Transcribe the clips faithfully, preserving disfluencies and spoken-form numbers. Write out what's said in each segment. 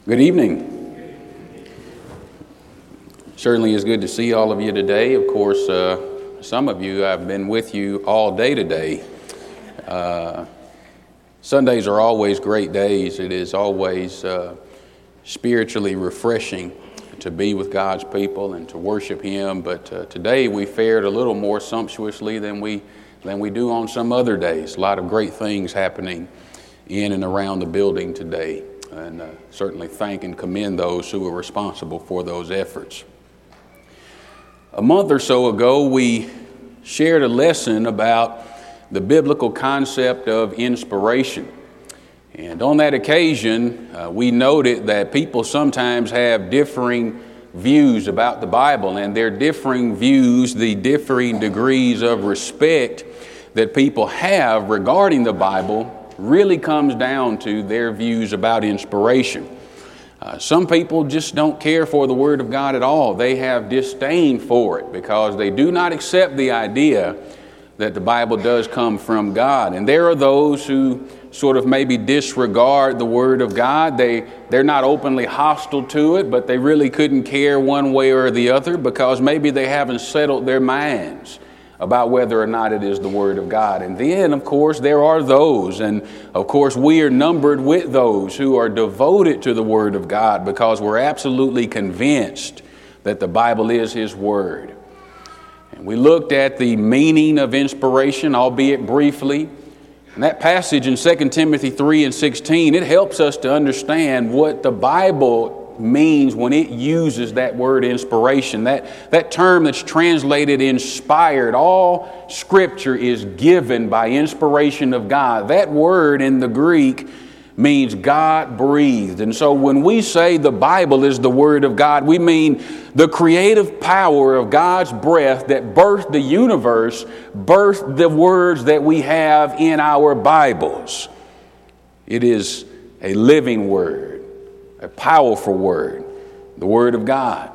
Good evening. Certainly is good to see all of you today. Of course, uh, some of you, I've been with you all day today. Uh, Sundays are always great days. It is always uh, spiritually refreshing to be with God's people and to worship Him. But uh, today we fared a little more sumptuously than we than we do on some other days. A lot of great things happening in and around the building today. And uh, certainly thank and commend those who were responsible for those efforts. A month or so ago, we shared a lesson about the biblical concept of inspiration. And on that occasion, uh, we noted that people sometimes have differing views about the Bible, and their differing views, the differing degrees of respect that people have regarding the Bible really comes down to their views about inspiration. Uh, some people just don't care for the Word of God at all. They have disdain for it because they do not accept the idea that the Bible does come from God. And there are those who sort of maybe disregard the Word of God. They, they're not openly hostile to it, but they really couldn't care one way or the other because maybe they haven't settled their minds about whether or not it is the Word of God. And then, of course, there are those, and of course we are numbered with those who are devoted to the Word of God because we're absolutely convinced that the Bible is His Word. And we looked at the meaning of inspiration, albeit briefly. And that passage in Second Timothy three and sixteen, it helps us to understand what the Bible means when it uses that word inspiration. That, that term that's translated inspired, all Scripture is given by inspiration of God. That word in the Greek means God breathed. And so when we say the Bible is the Word of God, we mean the creative power of God's breath that birthed the universe, birthed the words that we have in our Bibles. It is a living word, a powerful word, the Word of God.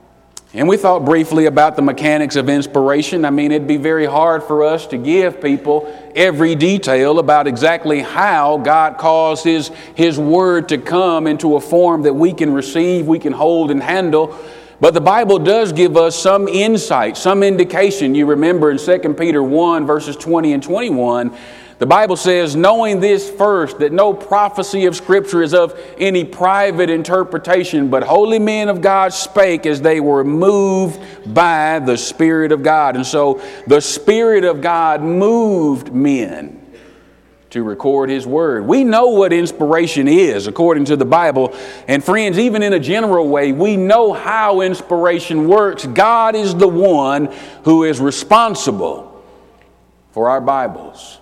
And we thought briefly about the mechanics of inspiration. I mean, it'd be very hard for us to give people every detail about exactly how God caused His, His Word to come into a form that we can receive, we can hold and handle. But the Bible does give us some insight, some indication. You remember in Second Peter one, verses twenty and twenty-one, the Bible says, knowing this first, that no prophecy of Scripture is of any private interpretation, but holy men of God spake as they were moved by the Spirit of God. And so the Spirit of God moved men to record His Word. We know what inspiration is according to the Bible. And friends, even in a general way, we know how inspiration works. God is the one who is responsible for our Bibles.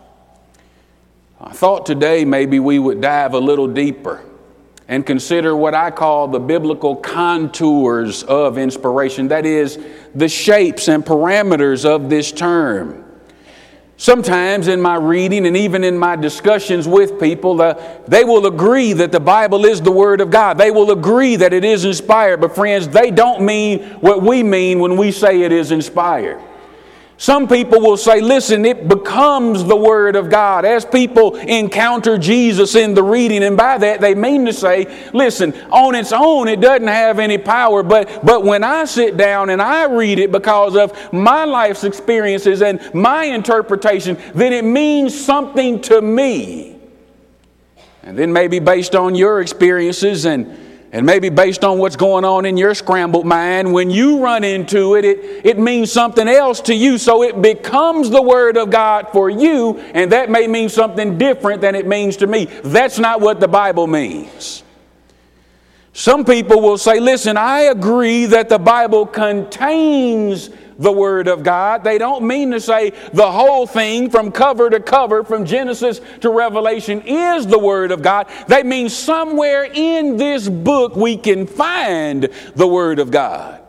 I thought today maybe we would dive a little deeper and consider what I call the biblical contours of inspiration. That is, the shapes and parameters of this term. Sometimes in my reading and even in my discussions with people, uh, they will agree that the Bible is the Word of God. They will agree that it is inspired. But friends, they don't mean what we mean when we say it is inspired. Some people will say, listen, it becomes the Word of God as people encounter Jesus in the reading. And by that, they mean to say, listen, on its own, it doesn't have any power. But, but when I sit down and I read it because of my life's experiences and my interpretation, then it means something to me. And then maybe based on your experiences and And maybe based on what's going on in your scrambled mind, when you run into it, it, it means something else to you. So it becomes the Word of God for you, and that may mean something different than it means to me. That's not what the Bible means. Some people will say, listen, I agree that the Bible contains the Word of God. They don't mean to say the whole thing from cover to cover, from Genesis to Revelation, is the Word of God. They mean somewhere in this book we can find the Word of God.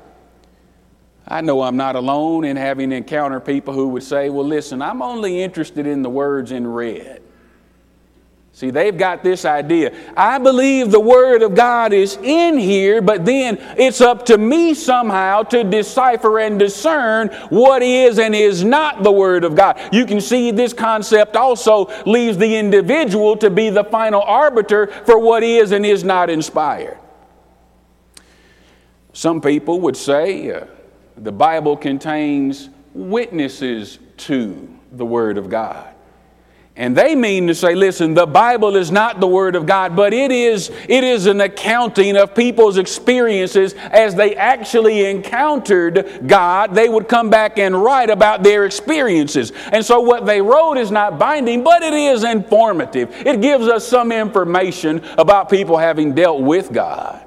I know I'm not alone in having encountered people who would say, well, listen, I'm only interested in the words in red. See, they've got this idea. I believe the Word of God is in here, but then it's up to me somehow to decipher and discern what is and is not the Word of God. You can see this concept also leaves the individual to be the final arbiter for what is and is not inspired. Some people would say uh, the Bible contains witnesses to the Word of God. And they mean to say, listen, the Bible is not the Word of God, but it is, it is an accounting of people's experiences as they actually encountered God. They would come back and write about their experiences. And so what they wrote is not binding, but it is informative. It gives us some information about people having dealt with God.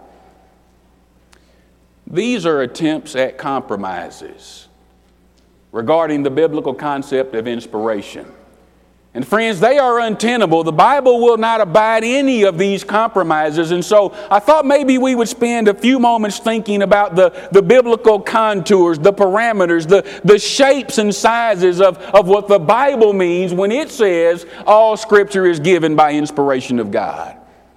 These are attempts at compromises regarding the biblical concept of inspiration. And friends, they are untenable. The Bible will not abide any of these compromises. And so I thought maybe we would spend a few moments thinking about the, the biblical contours, the parameters, the, the shapes and sizes of, of what the Bible means when it says all Scripture is given by inspiration of God.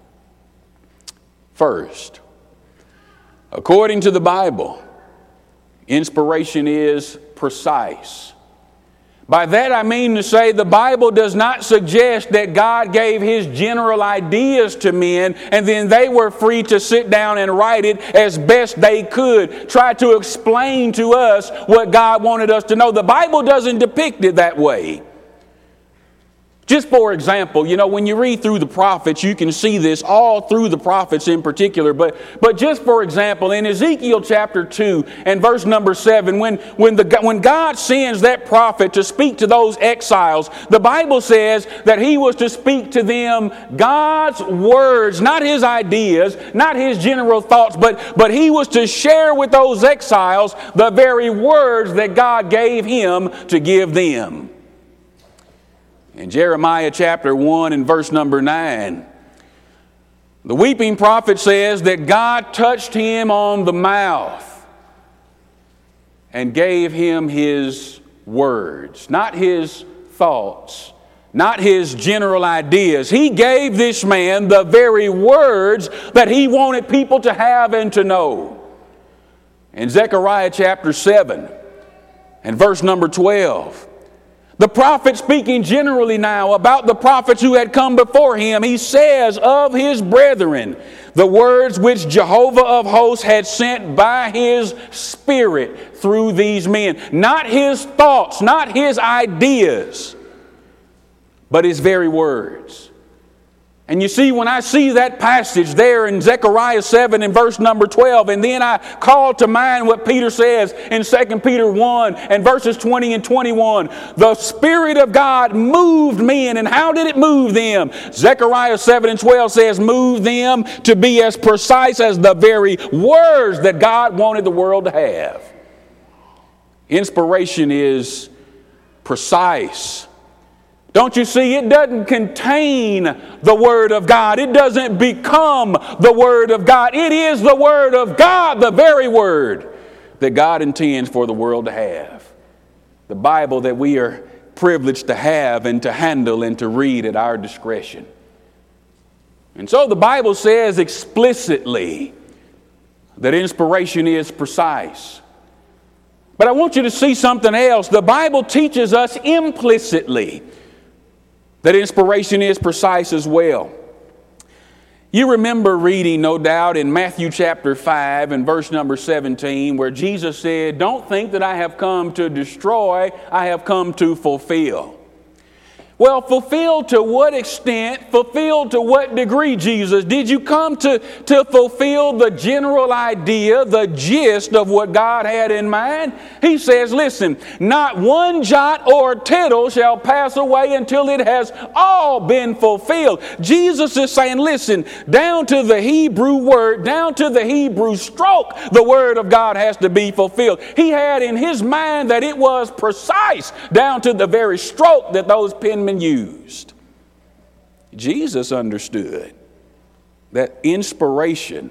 First, according to the Bible, inspiration is precise. By that I mean to say the Bible does not suggest that God gave His general ideas to men and then they were free to sit down and write it as best they could, try to explain to us what God wanted us to know. The Bible doesn't depict it that way. Just for example, you know, when you read through the prophets, you can see this all through the prophets in particular. But but just for example, in Ezekiel chapter two and verse number seven, when, when, the, when God sends that prophet to speak to those exiles, the Bible says that he was to speak to them God's words, not his ideas, not his general thoughts, but, but he was to share with those exiles the very words that God gave him to give them. In Jeremiah chapter one and verse number nine, the weeping prophet says that God touched him on the mouth and gave him his words, not his thoughts, not his general ideas. He gave this man the very words that he wanted people to have and to know. In Zechariah chapter seven and verse number twelve, the prophet, speaking generally now about the prophets who had come before him, he says of his brethren, the words which Jehovah of hosts had sent by his Spirit through these men. Not his thoughts, not his ideas, but his very words. And you see, when I see that passage there in Zechariah seven and verse number twelve, and then I call to mind what Peter says in Second Peter one and verses twenty and twenty-one, the Spirit of God moved men. And how did it move them? Zechariah seven and twelve says, move them to be as precise as the very words that God wanted the world to have. Inspiration is precise. Don't you see, it doesn't contain the Word of God. It doesn't become the Word of God. It is the Word of God, the very Word that God intends for the world to have. The Bible that we are privileged to have and to handle and to read at our discretion. And so the Bible says explicitly that inspiration is precise. But I want you to see something else. The Bible teaches us implicitly that inspiration is precise as well. You remember reading, no doubt, in Matthew chapter five and verse number seventeen, where Jesus said, don't think that I have come to destroy, I have come to fulfill. Well, fulfilled to what extent, fulfilled to what degree, Jesus? Did you come to, to fulfill the general idea, the gist of what God had in mind? He says, listen, not one jot or tittle shall pass away until it has all been fulfilled. Jesus is saying, listen, down to the Hebrew word, down to the Hebrew stroke, the word of God has to be fulfilled. He had in his mind that it was precise down to the very stroke that those penmen used. Jesus understood that inspiration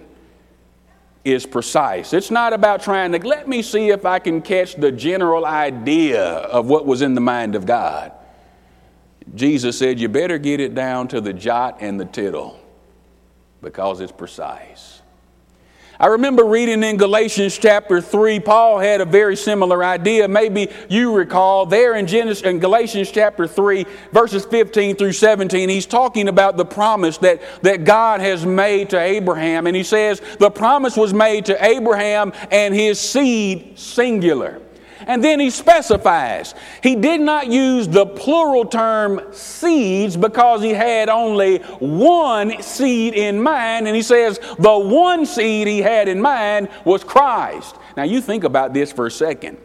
is precise. It's not about trying to, let me see if I can catch the general idea of what was in the mind of God. Jesus said, you better get it down to the jot and the tittle because it's precise. I remember reading in Galatians chapter three, Paul had a very similar idea. Maybe you recall there in, Genesis, in Galatians chapter three, verses fifteen through seventeen, he's talking about the promise that, that God has made to Abraham. And he says the promise was made to Abraham and his seed, singular. And then he specifies, he did not use the plural term seeds because he had only one seed in mind. And he says the one seed he had in mind was Christ. Now you think about this for a second.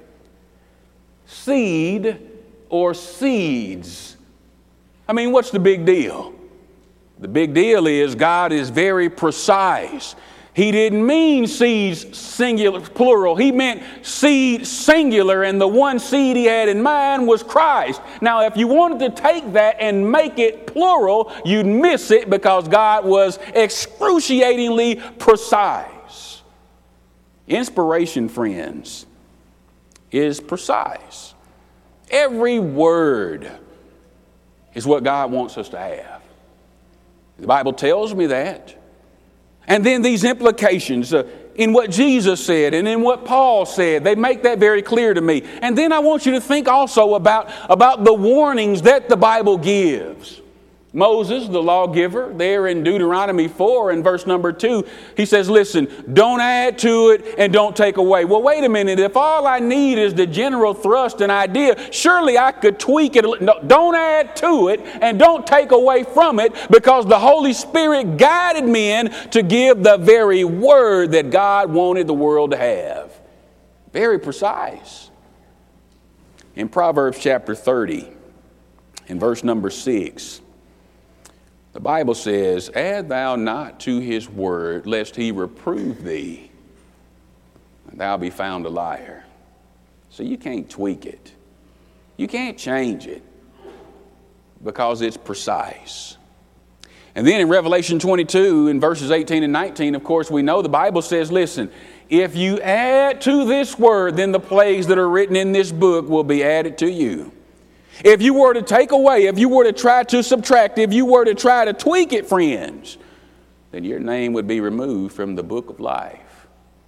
Seed or seeds. I mean, what's the big deal? The big deal is God is very precise. He didn't mean seeds singular, plural. He meant seed singular, and the one seed he had in mind was Christ. Now, if you wanted to take that and make it plural, you'd miss it because God was excruciatingly precise. Inspiration, friends, is precise. Every word is what God wants us to have. The Bible tells me that. And then these implications uh, in what Jesus said and in what Paul said, they make that very clear to me. And then I want you to think also about, about the warnings that the Bible gives. Moses, the lawgiver, there in Deuteronomy four and verse number two, he says, listen, don't add to it and don't take away. Well, wait a minute. If all I need is the general thrust and idea, surely I could tweak it. No, don't add to it and don't take away from it, because the Holy Spirit guided men to give the very word that God wanted the world to have. Very precise. In Proverbs chapter thirty, in verse number six, the Bible says, add thou not to his word, lest he reprove thee, and thou be found a liar. So you can't tweak it. You can't change it because it's precise. And then in Revelation twenty-two, in verses eighteen and nineteen, of course, we know the Bible says, listen, if you add to this word, then the plagues that are written in this book will be added to you. If you were to take away, if you were to try to subtract, if you were to try to tweak it, friends, then your name would be removed from the book of life.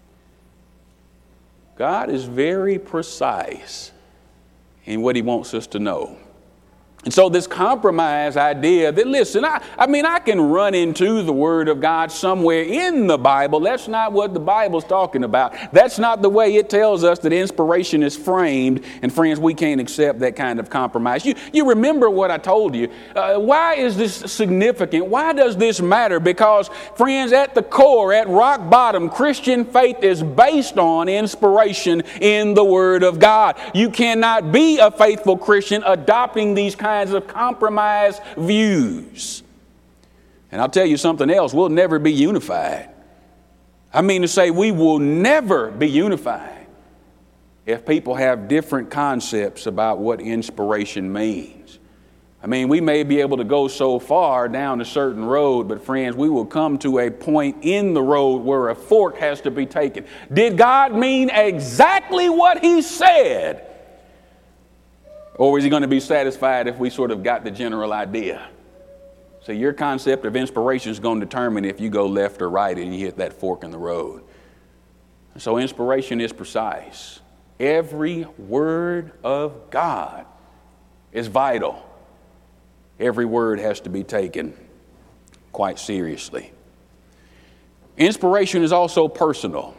God is very precise in what he wants us to know. And so this compromise idea that, listen, I, I mean, I can run into the Word of God somewhere in the Bible. That's not what the Bible's talking about. That's not the way it tells us that inspiration is framed. And friends, we can't accept that kind of compromise. You, you remember what I told you. Uh, why is this significant? Why does this matter? Because, friends, at the core, at rock bottom, Christian faith is based on inspiration in the Word of God. You cannot be a faithful Christian adopting these kinds of compromise views. And I'll tell you something else, we'll never be unified. I mean to say we will never be unified if people have different concepts about what inspiration means. I mean, we may be able to go so far down a certain road, but friends, we will come to a point in the road where a fork has to be taken. Did God mean exactly what he said? Or is he going to be satisfied if we sort of got the general idea? So your concept of inspiration is going to determine if you go left or right and you hit that fork in the road. So inspiration is precise. Every word of God is vital. Every word has to be taken quite seriously. Inspiration is also personal.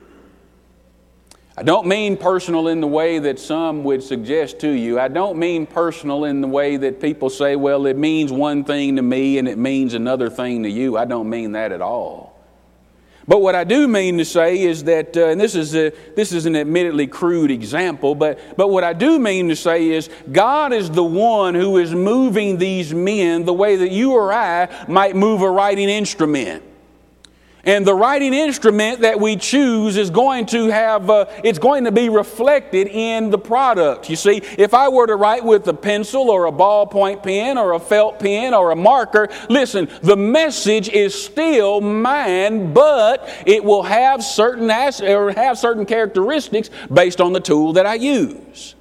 I don't mean personal in the way that some would suggest to you. I don't mean personal in the way that people say, well, it means one thing to me and it means another thing to you. I don't mean that at all. But what I do mean to say is that, uh, and this is a, this is an admittedly crude example, but, but what I do mean to say is God is the one who is moving these men the way that you or I might move a writing instrument. And the writing instrument that we choose is going to have, uh, it's going to be reflected in the product. You see, if I were to write with a pencil or a ballpoint pen or a felt pen or a marker, listen, the message is still mine, but it will have certain as- or have certain characteristics based on the tool that I use.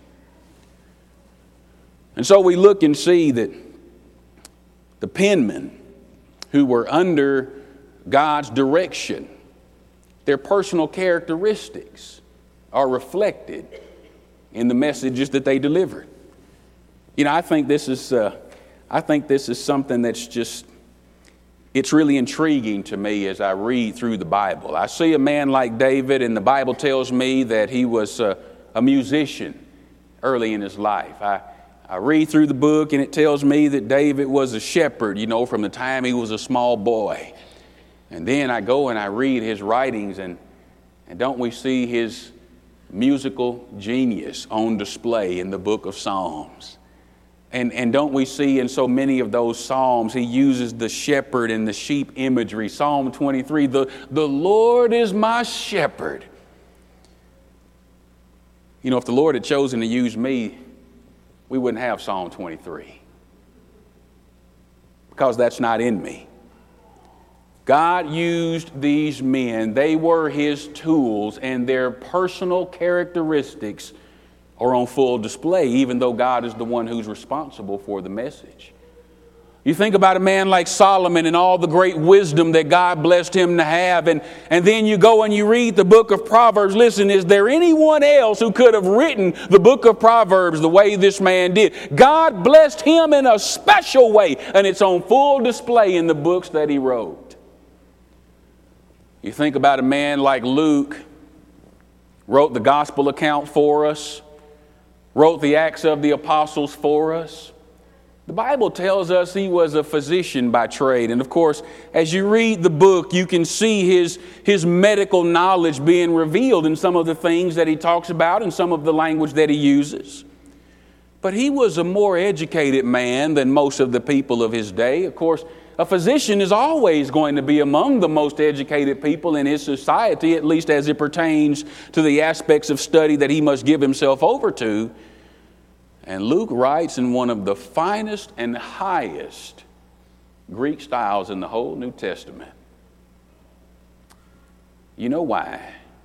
And so we look and see that the penmen who were under God's direction, their personal characteristics are reflected in the messages that they delivered. You know, I think this is, uh, I think this is something that's just, it's really intriguing to me as I read through the Bible. I see a man like David, and the Bible tells me that he was a, a musician early in his life. I, I read through the book, and it tells me that David was a shepherd, you know, from the time he was a small boy. And then I go and I read his writings, and, and don't we see his musical genius on display in the book of Psalms? And, and don't we see in so many of those Psalms, he uses the shepherd and the sheep imagery. Psalm twenty-three, the, the Lord is my shepherd. You know, if the Lord had chosen to use me, we wouldn't have Psalm twenty-three. Because that's not in me. God used these men. They were his tools, and their personal characteristics are on full display, even though God is the one who's responsible for the message. You think about a man like Solomon and all the great wisdom that God blessed him to have, and, and then you go and you read the book of Proverbs. Listen, is there anyone else who could have written the book of Proverbs the way this man did? God blessed him in a special way, and it's on full display in the books that he wrote. You think about a man like Luke, wrote the gospel account for us, wrote the Acts of the Apostles for us. The Bible tells us he was a physician by trade. And of course, as you read the book, you can see his, his medical knowledge being revealed in some of the things that he talks about and some of the language that he uses. But he was a more educated man than most of the people of his day. Of course, a physician is always going to be among the most educated people in his society, at least as it pertains to the aspects of study that he must give himself over to. And Luke writes in one of the finest and highest Greek styles in the whole New Testament. You know why?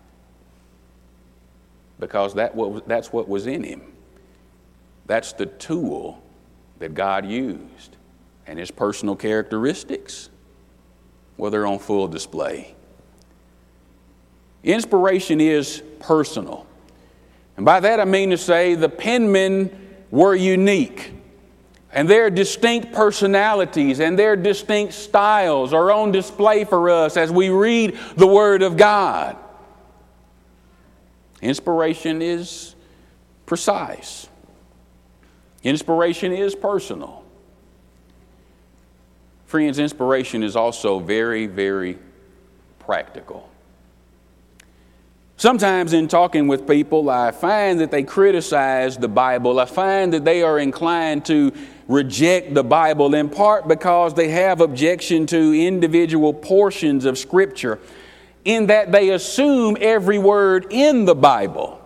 Because that what, that's what was in him. That's the tool that God used. And his personal characteristics, well, they're on full display. Inspiration is personal. And by that I mean to say the penmen were unique. And their distinct personalities and their distinct styles are on display for us as we read the Word of God. Inspiration is precise. Inspiration is personal. Friends, inspiration is also very, very practical. Sometimes in talking with people, I find that they criticize the Bible. I find that they are inclined to reject the Bible in part because they have objection to individual portions of Scripture, in that they assume every word in the Bible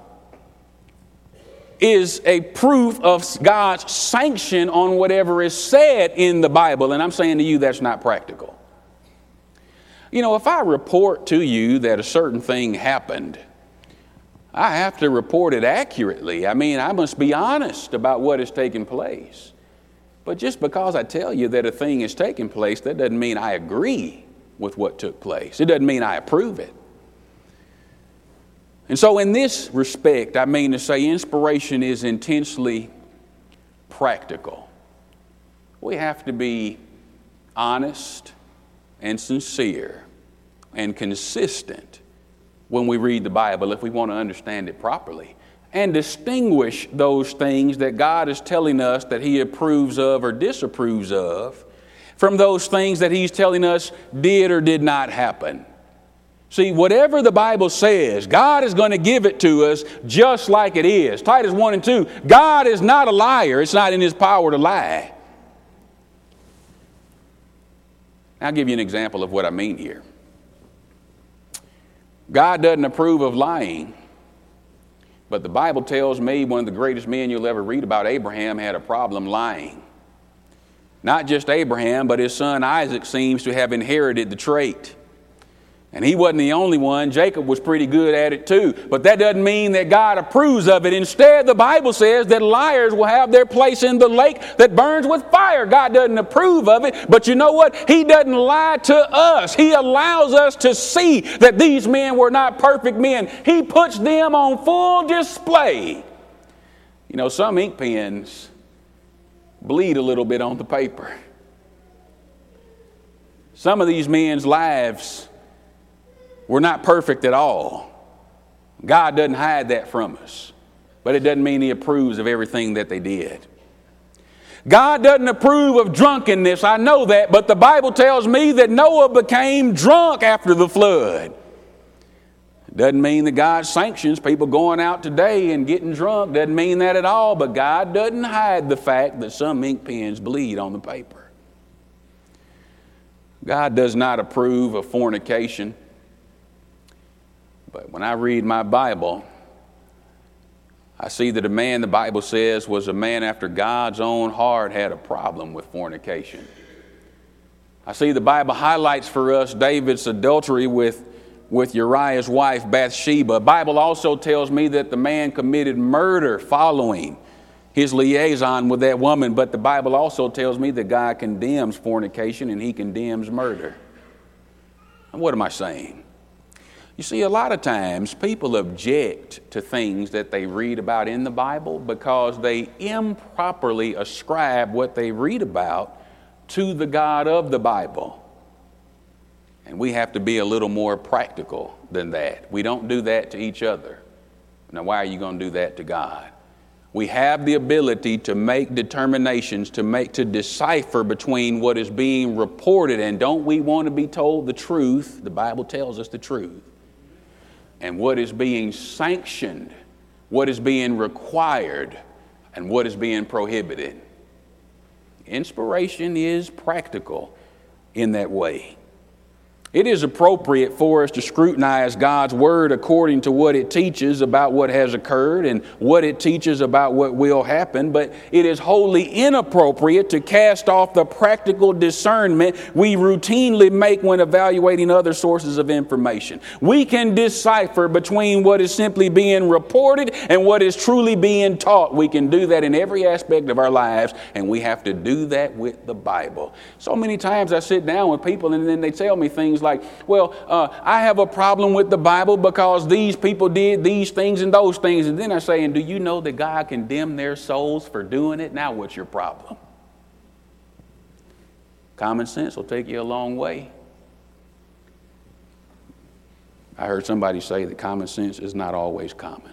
is a proof of God's sanction on whatever is said in the Bible. And I'm saying to you, that's not practical. You know, if I report to you that a certain thing happened, I have to report it accurately. I mean, I must be honest about what has taken place. But just because I tell you that a thing has taken place, that doesn't mean I agree with what took place. It doesn't mean I approve it. And so in this respect, I mean to say inspiration is intensely practical. We have to be honest and sincere and consistent when we read the Bible if we want to understand it properly, and distinguish those things that God is telling us that He approves of or disapproves of from those things that He's telling us did or did not happen. See, whatever the Bible says, God is going to give it to us just like it is. Titus one and two, God is not a liar. It's not in His power to lie. I'll give you an example of what I mean here. God doesn't approve of lying, but the Bible tells me one of the greatest men you'll ever read about, Abraham, had a problem lying. Not just Abraham, but his son Isaac seems to have inherited the trait. And he wasn't the only one. Jacob was pretty good at it too. But that doesn't mean that God approves of it. Instead, the Bible says that liars will have their place in the lake that burns with fire. God doesn't approve of it. But you know what? He doesn't lie to us. He allows us to see that these men were not perfect men. He puts them on full display. You know, some ink pens bleed a little bit on the paper. Some of these men's lives were not perfect at all. God doesn't hide that from us. But it doesn't mean he approves of everything that they did. God doesn't approve of drunkenness. I know that. But the Bible tells me that Noah became drunk after the flood. It doesn't mean that God sanctions people going out today and getting drunk. Doesn't mean that at all. But God doesn't hide the fact that some ink pens bleed on the paper. God does not approve of fornication. But when I read my Bible, I see that a man, the Bible says, was a man after God's own heart, had a problem with fornication. I see the Bible highlights for us David's adultery with, with Uriah's wife, Bathsheba. The Bible also tells me that the man committed murder following his liaison with that woman. But the Bible also tells me that God condemns fornication and he condemns murder. And what am I saying? You see, a lot of times people object to things that they read about in the Bible because they improperly ascribe what they read about to the God of the Bible. And we have to be a little more practical than that. We don't do that to each other. Now, why are you going to do that to God? We have the ability to make determinations, to make, to decipher between what is being reported, and don't we want to be told the truth? The Bible tells us the truth. And what is being sanctioned, what is being required, and what is being prohibited. Inspiration is practical in that way. It is appropriate for us to scrutinize God's Word according to what it teaches about what has occurred and what it teaches about what will happen, but it is wholly inappropriate to cast off the practical discernment we routinely make when evaluating other sources of information. We can decipher between what is simply being reported and what is truly being taught. We can do that in every aspect of our lives, and we have to do that with the Bible. So many times I sit down with people and then they tell me things like, well, uh, I have a problem with the Bible because these people did these things and those things. And then I say, and do you know that God condemned their souls for doing it? Now what's your problem? Common sense will take you a long way. I heard somebody say that common sense is not always common.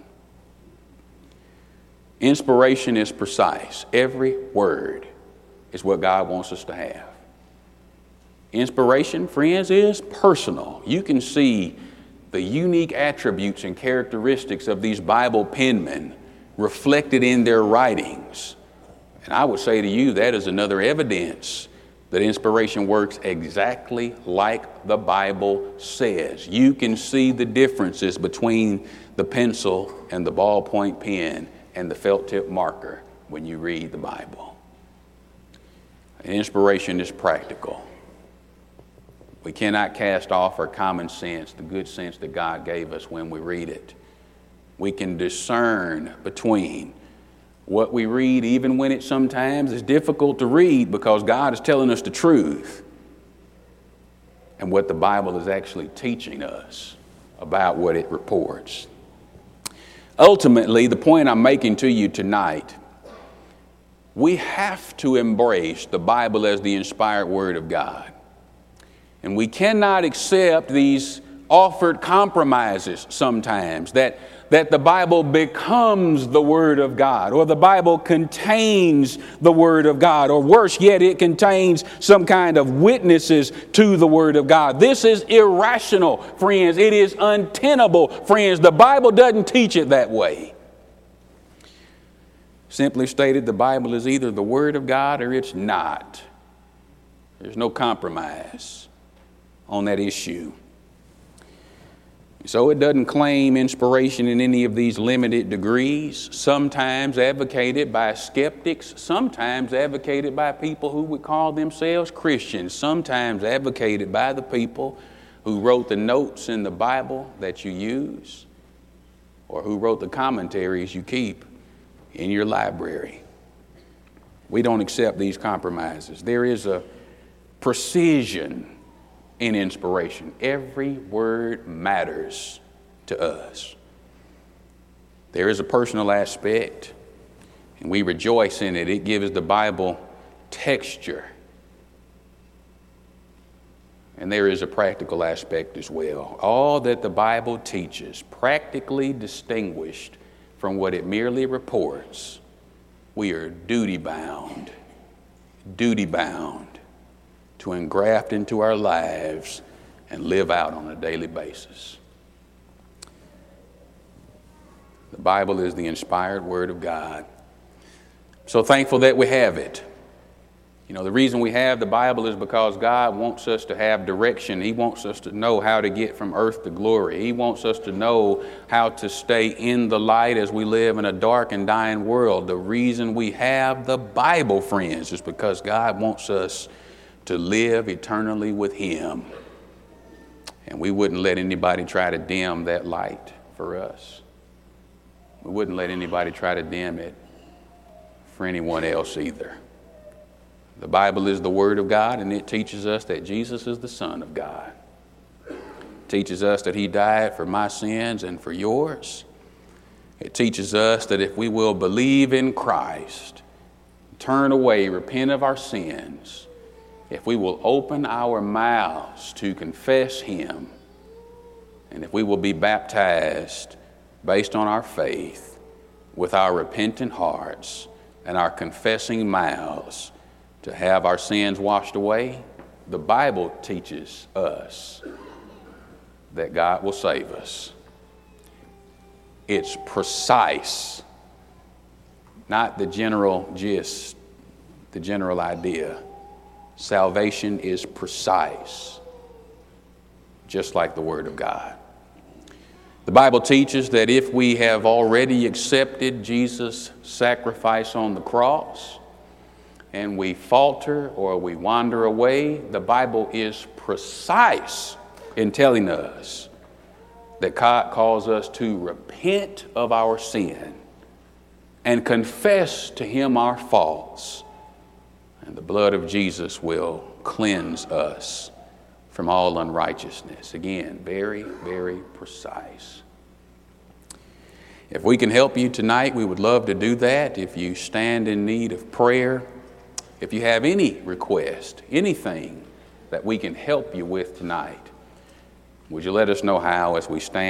Inspiration is precise. Every word is what God wants us to have. Inspiration, friends, is personal. You can see the unique attributes and characteristics of these Bible penmen reflected in their writings. And I would say to you, that is another evidence that inspiration works exactly like the Bible says. You can see the differences between the pencil and the ballpoint pen and the felt tip marker when you read the Bible. And inspiration is practical. We cannot cast off our common sense, the good sense that God gave us when we read it. We can discern between what we read, even when it sometimes is difficult to read because God is telling us the truth, and what the Bible is actually teaching us about what it reports. Ultimately, the point I'm making to you tonight, we have to embrace the Bible as the inspired Word of God. And we cannot accept these offered compromises sometimes, that, that the Bible becomes the Word of God, or the Bible contains the Word of God, or worse yet, it contains some kind of witnesses to the Word of God. This is irrational, friends. It is untenable, friends. The Bible doesn't teach it that way. Simply stated, the Bible is either the Word of God or it's not. There's no compromise on that issue. So it doesn't claim inspiration in any of these limited degrees, sometimes advocated by skeptics, sometimes advocated by people who would call themselves Christians, sometimes advocated by the people who wrote the notes in the Bible that you use, or who wrote the commentaries you keep in your library. We don't accept these compromises. There is a precision in inspiration. Every word matters to us. There is a personal aspect, and we rejoice in it. It gives the Bible texture. And there is a practical aspect as well. All that the Bible teaches, practically distinguished from what it merely reports, we are duty-bound, duty-bound to engraft into our lives and live out on a daily basis. The Bible is the inspired Word of God. So thankful that we have it. You know, the reason we have the Bible is because God wants us to have direction. He wants us to know how to get from earth to glory. He wants us to know how to stay in the light as we live in a dark and dying world. The reason we have the Bible, friends, is because God wants us to live eternally with Him. And we wouldn't let anybody try to dim that light for us. We wouldn't let anybody try to dim it for anyone else either. The Bible is the Word of God, and it teaches us that Jesus is the Son of God. It teaches us that He died for my sins and for yours. It teaches us that if we will believe in Christ, turn away, repent of our sins, if we will open our mouths to confess Him, and if we will be baptized based on our faith with our repentant hearts and our confessing mouths, to have our sins washed away, the Bible teaches us that God will save us. It's precise, not the general gist, the general idea. Salvation is precise, just like the Word of God. The Bible teaches that if we have already accepted Jesus' sacrifice on the cross, and we falter or we wander away, the Bible is precise in telling us that God calls us to repent of our sin and confess to Him our faults. And the blood of Jesus will cleanse us from all unrighteousness. Again, very, very precise. If we can help you tonight, we would love to do that. If you stand in need of prayer, if you have any request, anything that we can help you with tonight, would you let us know how as we stand?